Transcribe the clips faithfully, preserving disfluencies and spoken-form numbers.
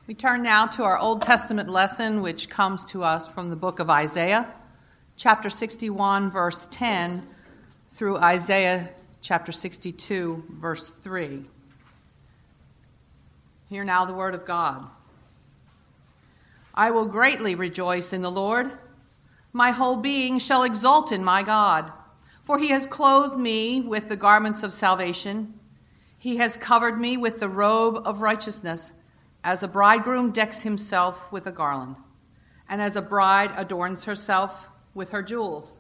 We turn now to our Old Testament lesson, which comes to us from the book of Isaiah, chapter sixty-one, verse ten, through Isaiah chapter sixty-two, verse three. Hear now the word of God. I will greatly rejoice in the Lord. My whole being shall exult in my God, for he has clothed me with the garments of salvation. He has covered me with the robe of righteousness, as a bridegroom decks himself with a garland, and as a bride adorns herself with her jewels.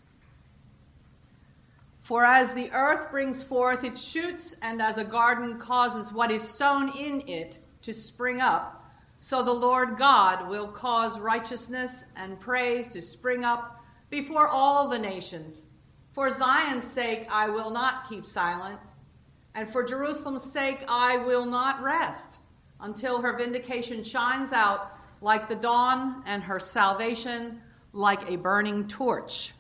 For as the earth brings forth its shoots, and as a garden causes what is sown in it to spring up, so the Lord God will cause righteousness and praise to spring up before all the nations. For Zion's sake I will not keep silent, and for Jerusalem's sake I will not rest, until her vindication shines out like the dawn and her salvation like a burning torch.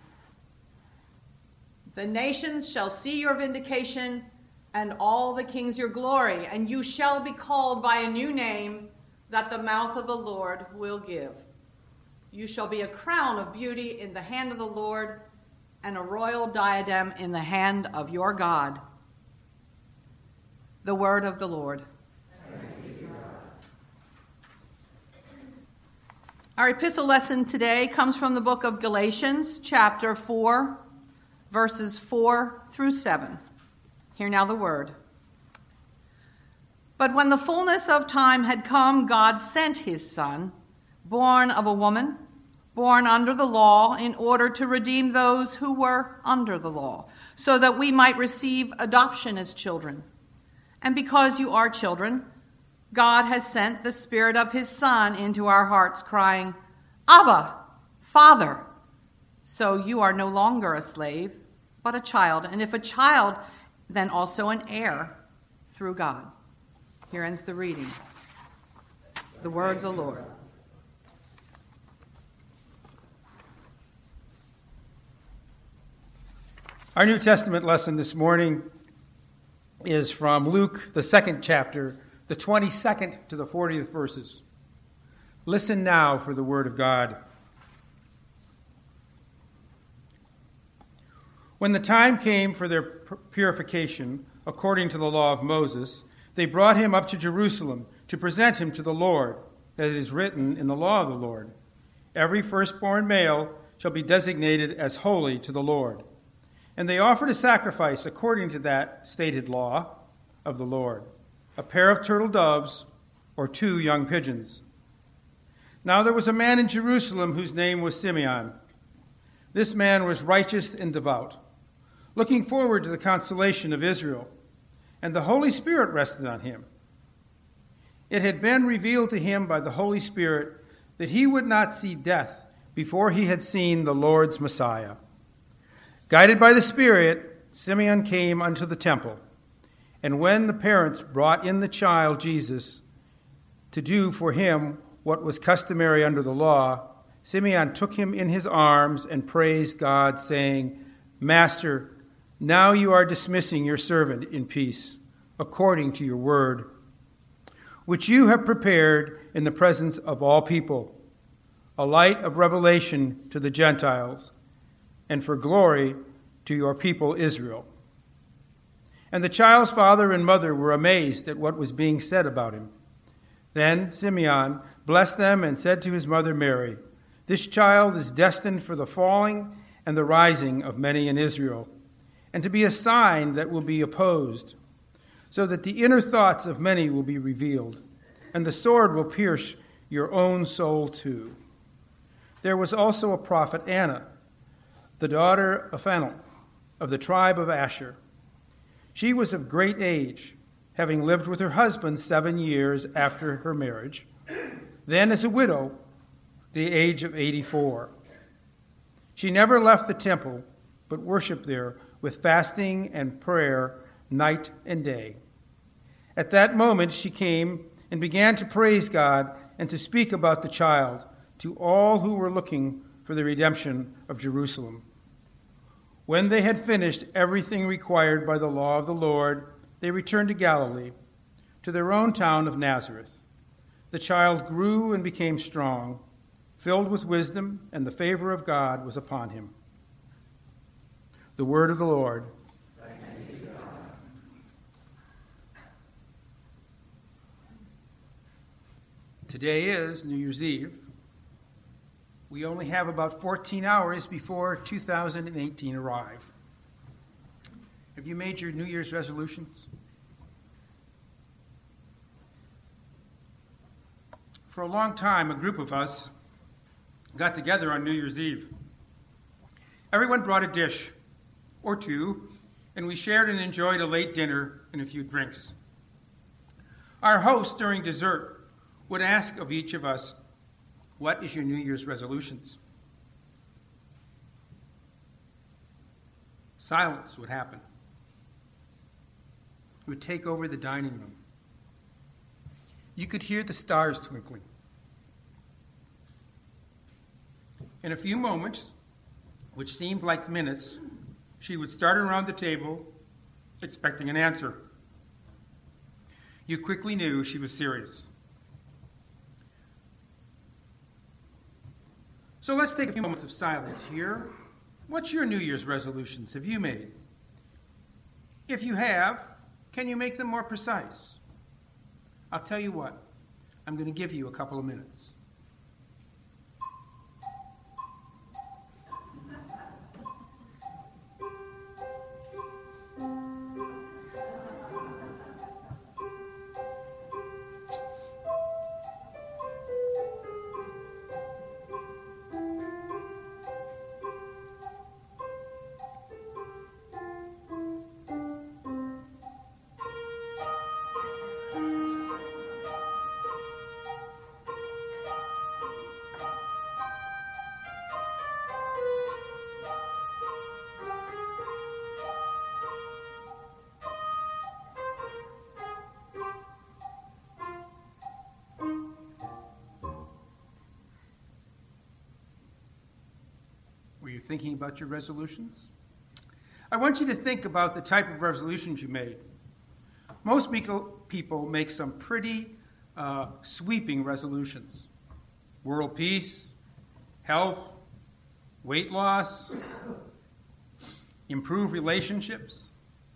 The nations shall see your vindication, and all the kings your glory, and you shall be called by a new name that the mouth of the Lord will give. You shall be a crown of beauty in the hand of the Lord, and a royal diadem in the hand of your God. The word of the Lord. Our epistle lesson today comes from the book of Galatians, chapter four, verses four through seven. Hear now the word. But when the fullness of time had come, God sent his Son, born of a woman, born under the law, in order to redeem those who were under the law, so that we might receive adoption as children. And because you are children, God has sent the Spirit of his Son into our hearts, crying, Abba, Father. So you are no longer a slave, but a child. And if a child, then also an heir through God. Here ends the reading. The word of the Lord. Our New Testament lesson this morning is from Luke, the second chapter, the twenty-second to the fortieth verses. Listen now for the word of God. When the time came for their purification, according to the law of Moses, they brought him up to Jerusalem to present him to the Lord, as it is written in the law of the Lord. Every firstborn male shall be designated as holy to the Lord. And they offered a sacrifice according to that stated law of the Lord, a pair of turtle doves or two young pigeons. Now there was a man in Jerusalem whose name was Simeon. This man was righteous and devout, looking forward to the consolation of Israel, and the Holy Spirit rested on him. It had been revealed to him by the Holy Spirit that he would not see death before he had seen the Lord's Messiah. Guided by the Spirit, Simeon came unto the temple, and when the parents brought in the child Jesus to do for him what was customary under the law, Simeon took him in his arms and praised God, saying, Master, now you are dismissing your servant in peace, according to your word, which you have prepared in the presence of all people, a light of revelation to the Gentiles, and for glory to your people Israel. And the child's father and mother were amazed at what was being said about him. Then Simeon blessed them and said to his mother Mary, This child is destined for the falling and the rising of many in Israel, and to be a sign that will be opposed, so that the inner thoughts of many will be revealed, and the sword will pierce your own soul too. There was also a prophet Anna, the daughter of Phanuel, of the tribe of Asher. She was of great age, having lived with her husband seven years after her marriage, then as a widow, the age of eighty-four. She never left the temple, but worshiped there with fasting and prayer night and day. At that moment she came and began to praise God and to speak about the child to all who were looking for the redemption of Jerusalem. When they had finished everything required by the law of the Lord, they returned to Galilee, to their own town of Nazareth. the child grew and became strong, filled with wisdom, and the favor of God was upon him. The word of the Lord. Thanks be to God. Today is New Year's Eve. We only have about fourteen hours before two thousand eighteen arrive. Have you made your New Year's resolutions? For a long time, a group of us got together on New Year's Eve. Everyone brought a dish or two, and we shared and enjoyed a late dinner and a few drinks. Our host during dessert would ask of each of us, "What is your New Year's resolutions?" Silence would happen. It would take over the dining room. You could hear the stars twinkling. In a few moments, which seemed like minutes, she would start around the table, expecting an answer. You quickly knew she was serious. So let's take a few moments of silence here. What's your New Year's resolutions have you made? If you have, can you make them more precise? I'll tell you what, I'm going to give you a couple of minutes. Were you thinking about your resolutions? I want you to think about the type of resolutions you made. Most people make some pretty uh, sweeping resolutions. World peace, health, weight loss, improve relationships.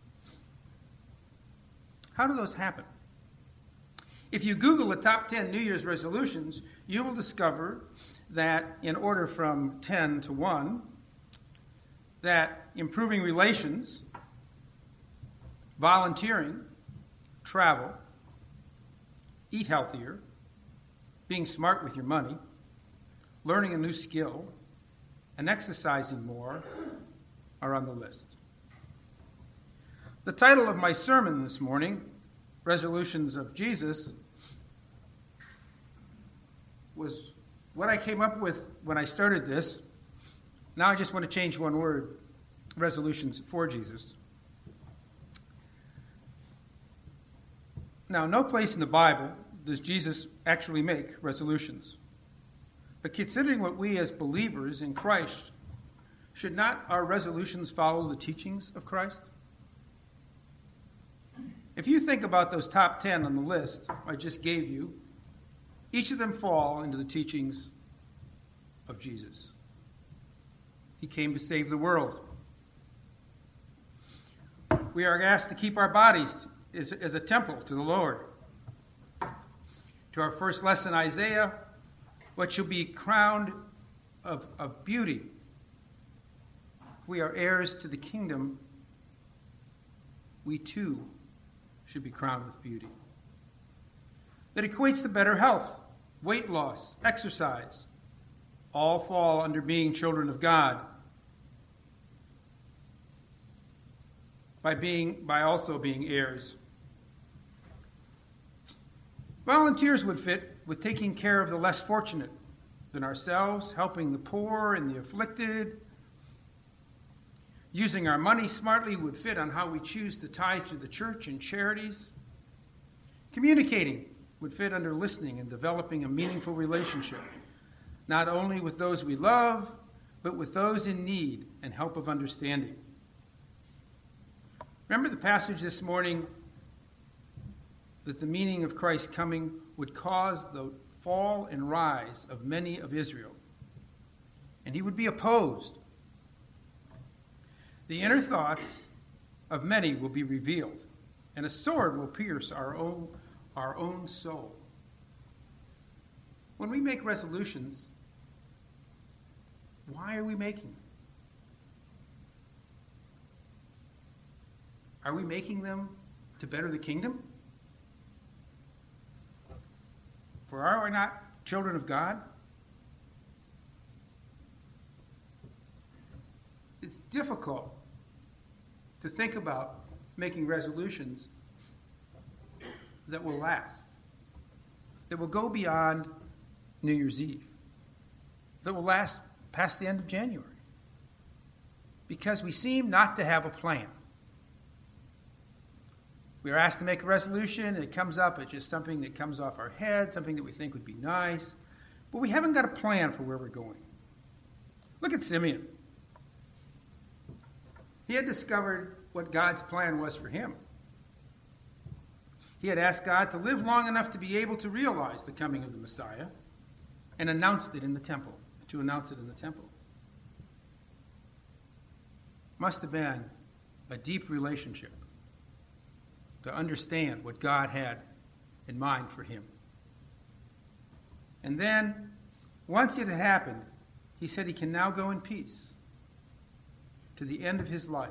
How do those happen? If you Google the top ten New Year's resolutions, you will discover that in order from ten to one, that improving relations, volunteering, travel, eat healthier, being smart with your money, learning a new skill, and exercising more are on the list. The title of my sermon this morning, Resolutions of Jesus, was what I came up with when I started this. Now I just want to change one word, resolutions for Jesus. Now, no place in the Bible does Jesus actually make resolutions. But considering what we as believers in Christ, should not our resolutions follow the teachings of Christ? If you think about those top ten on the list I just gave you, each of them fall into the teachings of Jesus. He came to save the world. We are asked to keep our bodies as, as a temple to the Lord. To our first lesson, Isaiah, what shall be crowned of, of beauty. We are heirs to the kingdom. We too should be crowned with beauty. That equates to better health, weight loss, exercise. All fall under being children of God. By being, by also being heirs. Volunteers would fit with taking care of the less fortunate than ourselves, helping the poor and the afflicted. Using our money smartly would fit on how we choose to tithe to the church and charities. Communicating would fit under listening and developing a meaningful relationship, not only with those we love, but with those in need and help of understanding. Remember the passage this morning that the meaning of Christ's coming would cause the fall and rise of many of Israel, and he would be opposed. The inner thoughts of many will be revealed, and a sword will pierce our own, our own soul. When we make resolutions, why are we making them? Are we making them to better the kingdom? For are we not children of God? It's difficult to think about making resolutions that will last, that will go beyond New Year's Eve, that will last past the end of January, because we seem not to have a plan. We are asked to make a resolution, and it comes up, it's just something that comes off our head, something that we think would be nice, but we haven't got a plan for where we're going. Look at Simeon. He had discovered what God's plan was for him. He had asked God to live long enough to be able to realize the coming of the Messiah, and announced it in the temple, to announce it in the temple. Must have been a deep relationship to understand what God had in mind for him. And then, once it had happened, he said he can now go in peace to the end of his life.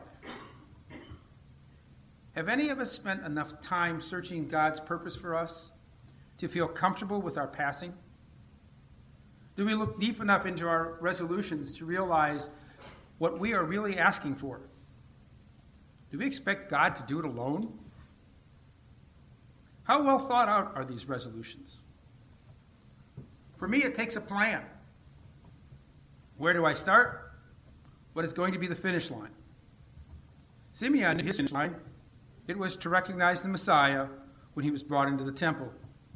Have any of us spent enough time searching God's purpose for us to feel comfortable with our passing? Do we look deep enough into our resolutions to realize what we are really asking for? Do we expect God to do it alone? How well thought out are these resolutions? For me, it takes a plan. Where do I start? What is going to be the finish line? Simeon knew his finish line. It was to recognize the Messiah when he was brought into the temple.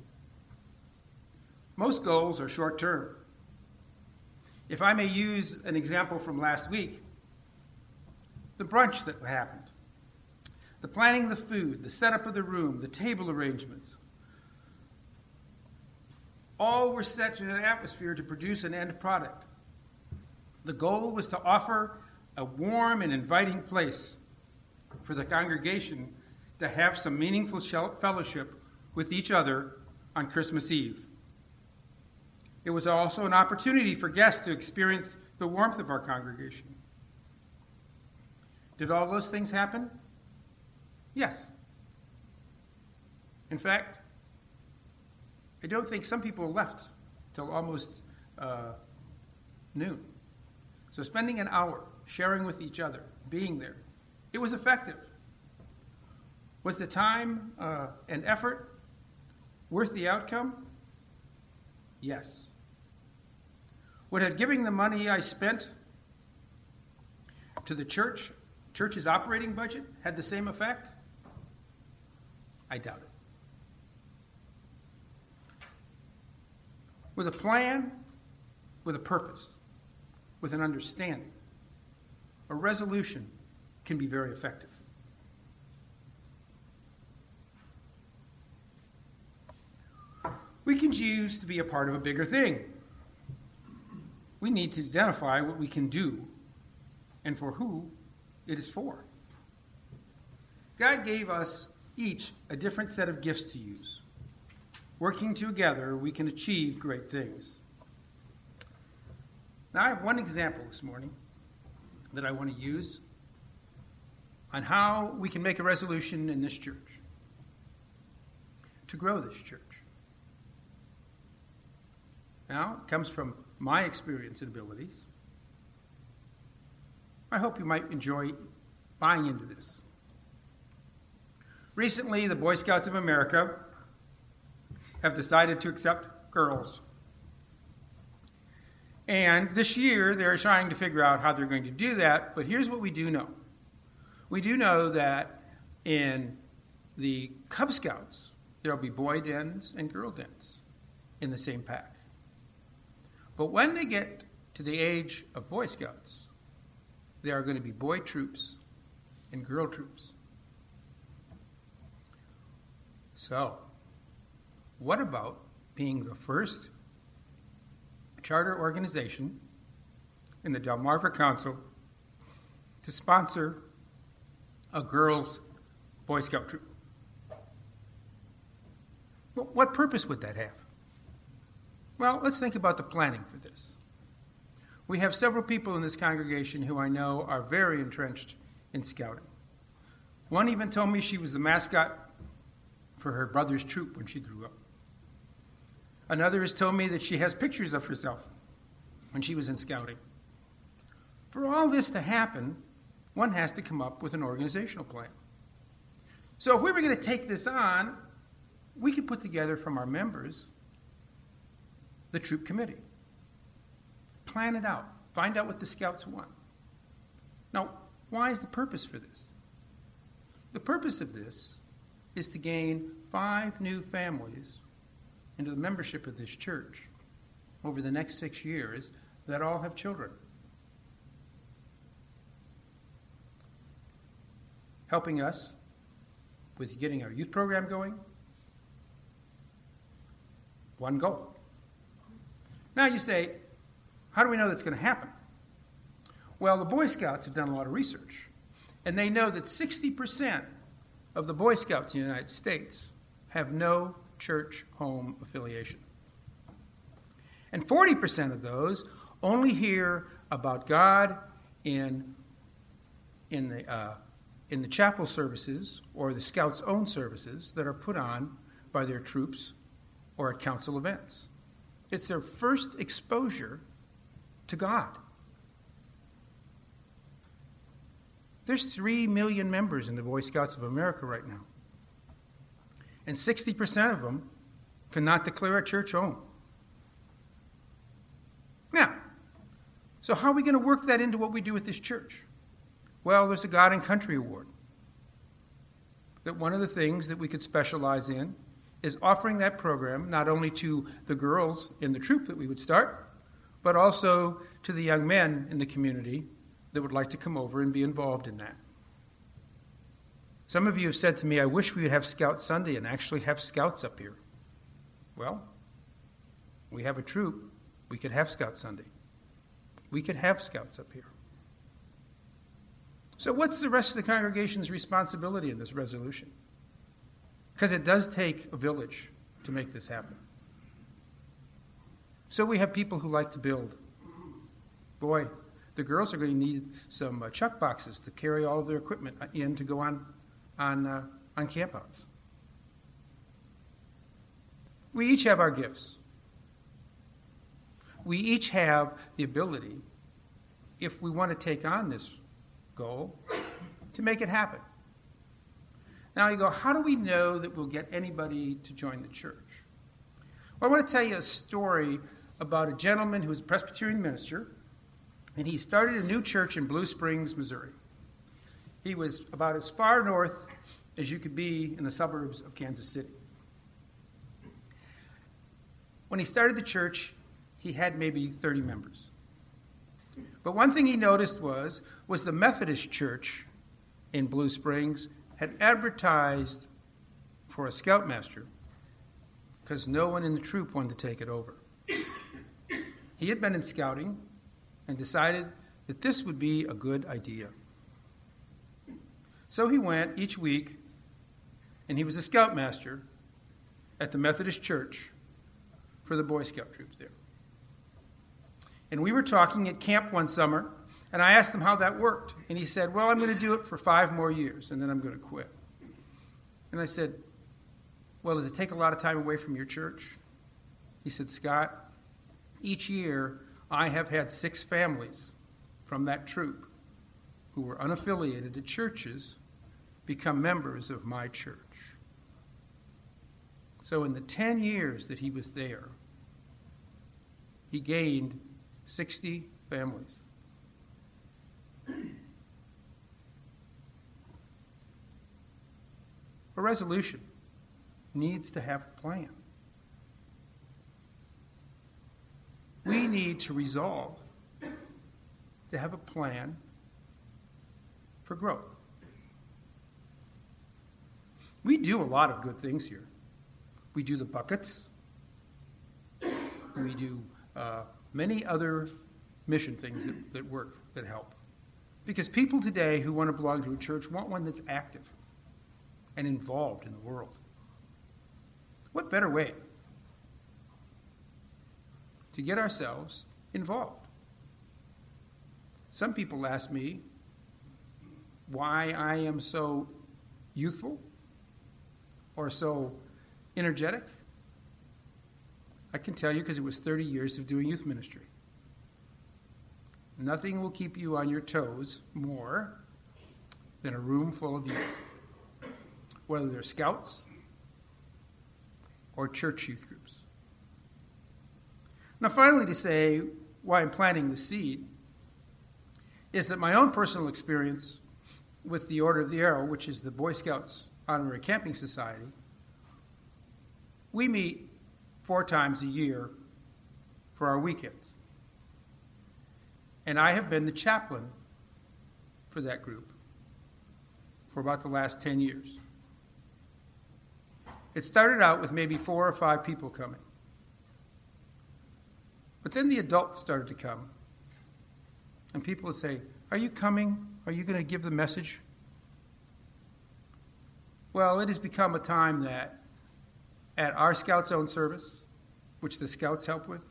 Most goals are short-term. If I may use an example from last week, the brunch that happened, the planning of the food, the setup of the room, the table arrangements, all were set in an atmosphere to produce an end product. The goal was to offer a warm and inviting place for the congregation to have some meaningful fellowship with each other on Christmas Eve. It was also an opportunity for guests to experience the warmth of our congregation. Did all those things happen? Yes. In fact, I don't think some people left till almost uh, noon. So spending an hour sharing with each other, being there, it was effective. Was the time uh, and effort worth the outcome? Yes. Would giving the money I spent to the church, church's operating budget, had the same effect? I doubt it. With a plan, with a purpose, with an understanding, a resolution can be very effective. We can choose to be a part of a bigger thing. We need to identify what we can do and for who it is for. God gave us each a different set of gifts to use. Working together, we can achieve great things. Now, I have one example this morning that I want to use on how we can make a resolution in this church to grow this church. Now, it comes from my experience and abilities. I hope you might enjoy buying into this. Recently, the Boy Scouts of America have decided to accept girls. And this year, they're trying to figure out how they're going to do that, but here's what we do know. We do know that in the Cub Scouts, there will be boy dens and girl dens in the same pack. But when they get to the age of Boy Scouts, there are going to be boy troops and girl troops. So, what about being the first charter organization in the Delmarva Council to sponsor a girls' Boy Scout troop? Well, what purpose would that have? Well, let's think about the planning for this. We have several people in this congregation who I know are very entrenched in scouting. One even told me she was the mascot for her brother's troop when she grew up. Another has told me that she has pictures of herself when she was in scouting. For all this to happen, one has to come up with an organizational plan. So if we were going to take this on, we could put together from our members the troop committee. Plan it out. Find out what the scouts want. Now, why is the purpose for this? The purpose of this is to gain five new families into the membership of this church over the next six years that all have children. Helping us with getting our youth program going. One goal. Now you say, how do we know that's going to happen? Well, the Boy Scouts have done a lot of research, and they know that sixty percent of the Boy Scouts in the United States have no church home affiliation. And forty percent of those only hear about God in, in, the, uh, in the chapel services or the Scouts' own services that are put on by their troops or at council events. It's their first exposure to God. There's three million members in the Boy Scouts of America right now. And sixty percent of them cannot declare a church home. Now, so how are we going to work that into what we do with this church? Well, there's a God and Country Award. That one of the things that we could specialize in is offering that program not only to the girls in the troop that we would start, but also to the young men in the community that would like to come over and be involved in that. Some of you have said to me, I wish we would have Scout Sunday and actually have scouts up here. Well, we have a troop. We could have Scout Sunday. We could have scouts up here. So what's the rest of the congregation's responsibility in this resolution? Because it does take a village to make this happen. So we have people who like to build. Boy, the girls are going to need some uh, chuck boxes to carry all of their equipment in to go on on uh, on campouts. We each have our gifts. We each have the ability, if we want to take on this goal, to make it happen. Now you go, how do we know that we'll get anybody to join the church? Well, I want to tell you a story about a gentleman who was a Presbyterian minister, and he started a new church in Blue Springs, Missouri. He was about as far north as you could be in the suburbs of Kansas City. When he started the church, he had maybe thirty members. But one thing he noticed was, was the Methodist church in Blue Springs had advertised for a scoutmaster because no one in the troop wanted to take it over. He had been in scouting and decided that this would be a good idea. So he went each week, and he was a scoutmaster at the Methodist church for the Boy Scout troops there. And we were talking at camp one summer, and I asked him how that worked. And he said, well, I'm going to do it for five more years, and then I'm going to quit. And I said, well, does it take a lot of time away from your church? He said, Scott, each year I have had six families from that troop who were unaffiliated to churches become members of my church. So in the ten years that he was there, he gained sixty families. A resolution needs to have a plan. We need to resolve to have a plan for growth. We do a lot of good things here. We do the buckets. We do uh, many other mission things that, that work, that help. Because people today who want to belong to a church want one that's active and involved in the world. What better way to get ourselves involved? Some people ask me why I am so youthful or so energetic. I can tell you because it was thirty years of doing youth ministry. Nothing will keep you on your toes more than a room full of youth, whether they're scouts or church youth groups. Now, finally, to say why I'm planting the seed is that my own personal experience with the Order of the Arrow, which is the Boy Scouts Honorary Camping Society, we meet four times a year for our weekends. And I have been the chaplain for that group for about the last ten years. It started out with maybe four or five people coming. But then the adults started to come. And people would say, "Are you coming? Are you going to give the message?" Well, it has become a time that at our Scouts Own service, which the Scouts help with,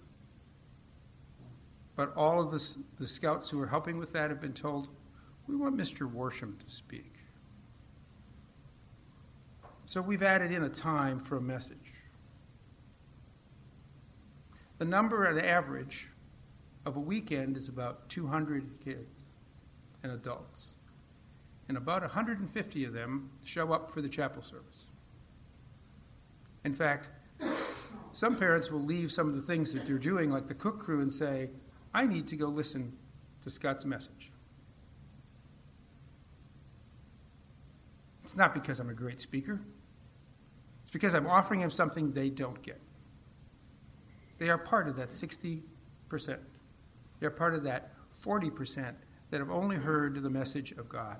but all of the, the Scouts who are helping with that have been told, "We want Mister Worsham to speak." So we've added in a time for a message. The number on average of a weekend is about two hundred kids and adults. And about one hundred fifty of them show up for the chapel service. In fact, some parents will leave some of the things that they're doing, like the cook crew, and say, "I need to go listen to Scott's message." It's not because I'm a great speaker. It's because I'm offering them something they don't get. They are part of that sixty percent. They're part of that forty percent that have only heard the message of God.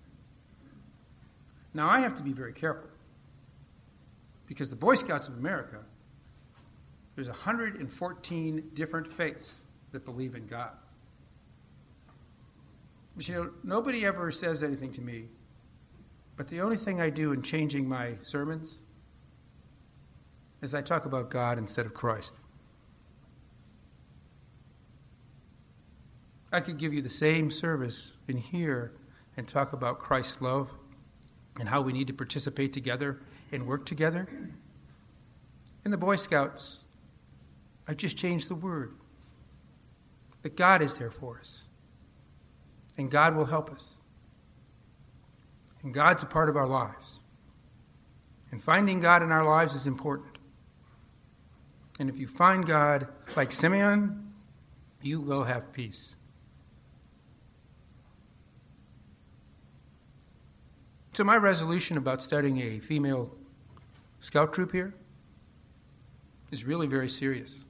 Now, I have to be very careful, because the Boy Scouts of America, there's one hundred fourteen different faiths that believe in God. But you know, nobody ever says anything to me, but the only thing I do in changing my sermons is I talk about God instead of Christ. I could give you the same service in here and talk about Christ's love and how we need to participate together and work together. In the Boy Scouts, I just changed the word. That God is there for us. And God will help us. And God's a part of our lives. And finding God in our lives is important. And if you find God like Simeon, you will have peace. So my resolution about starting a female scout troop here is really very serious.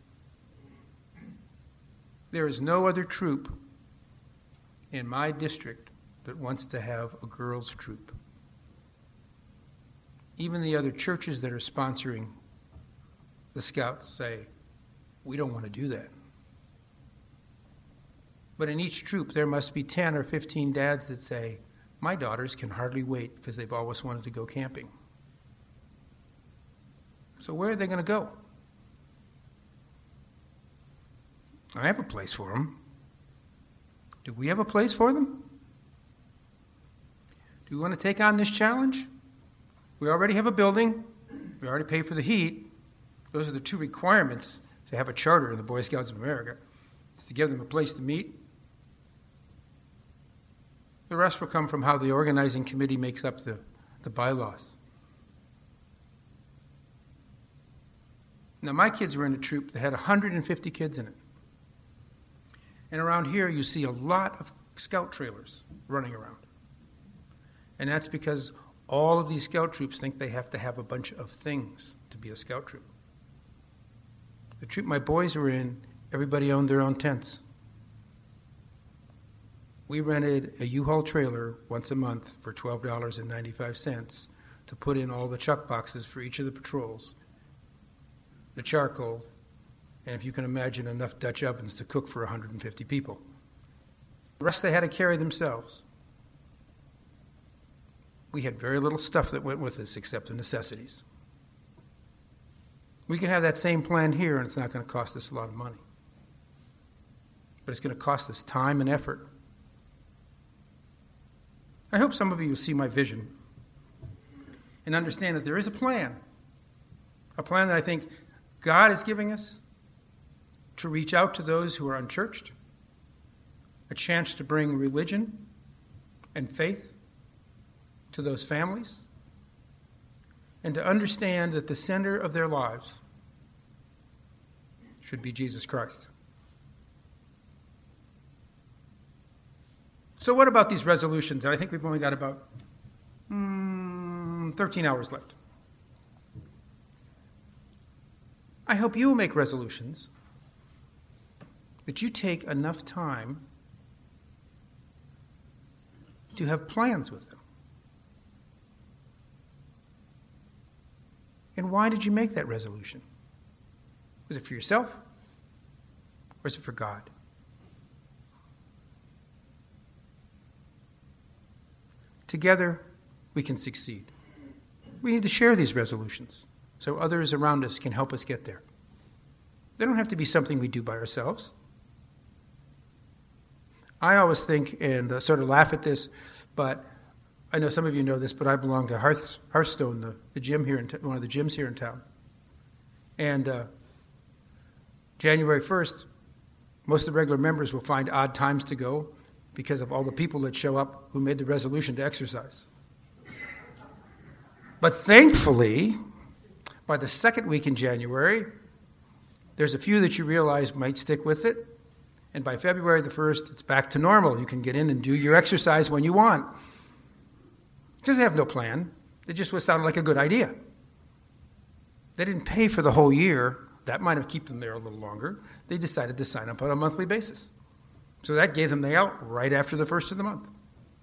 There is no other troop in my district that wants to have a girls' troop. Even the other churches that are sponsoring the Scouts say, "We don't want to do that." But in each troop, there must be ten or fifteen dads that say, "My daughters can hardly wait because they've always wanted to go camping." So where are they going to go? I have a place for them. Do we have a place for them? Do we want to take on this challenge? We already have a building. We already pay for the heat. Those are the two requirements to have a charter in the Boy Scouts of America. It's to give them a place to meet. The rest will come from how the organizing committee makes up the, the bylaws. Now, my kids were in a troop that had one hundred fifty kids in it. And around here, you see a lot of scout trailers running around. And that's because all of these scout troops think they have to have a bunch of things to be a scout troop. The troop my boys were in, everybody owned their own tents. We rented a U-Haul trailer once a month for twelve dollars and ninety-five cents to put in all the chuck boxes for each of the patrols the charcoal, and if you can imagine enough Dutch ovens to cook for one hundred fifty people. The rest they had to carry themselves. We had very little stuff that went with us except the necessities. We can have that same plan here, and it's not going to cost us a lot of money. But it's going to cost us time and effort. I hope some of you will see my vision and understand that there is a plan, a plan that I think God is giving us to reach out to those who are unchurched, a chance to bring religion and faith to those families, and to understand that the center of their lives should be Jesus Christ. So what about these resolutions? And I think we've only got about mm, thirteen hours left. I hope you will make resolutions that you take enough time to have plans with them. And why did you make that resolution? Was it for yourself? Or is it for God? Together, we can succeed. We need to share these resolutions so others around us can help us get there. They don't have to be something we do by ourselves. I always think, and uh, sort of laugh at this, but I know some of you know this, but I belong to Hearth, Hearthstone, the, the gym here, in t- one of the gyms here in town. And uh, January first, most of the regular members will find odd times to go because of all the people that show up who made the resolution to exercise. But thankfully, by the second week in January, there's a few that you realize might stick with it. And by February the first, it's back to normal. You can get in and do your exercise when you want. Because they have no plan. It just was sounded like a good idea. They didn't pay for the whole year. That might have kept them there a little longer. They decided to sign up on a monthly basis. So that gave them the out right after the first of the month.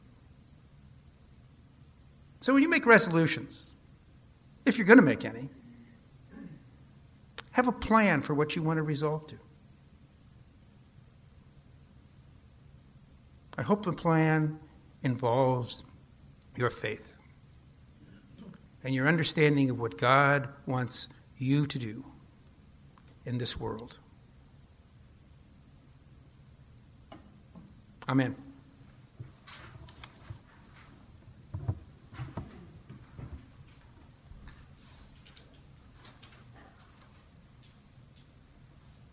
So when you make resolutions, if you're going to make any, have a plan for what you want to resolve to. I hope the plan involves your faith and your understanding of what God wants you to do in this world. Amen.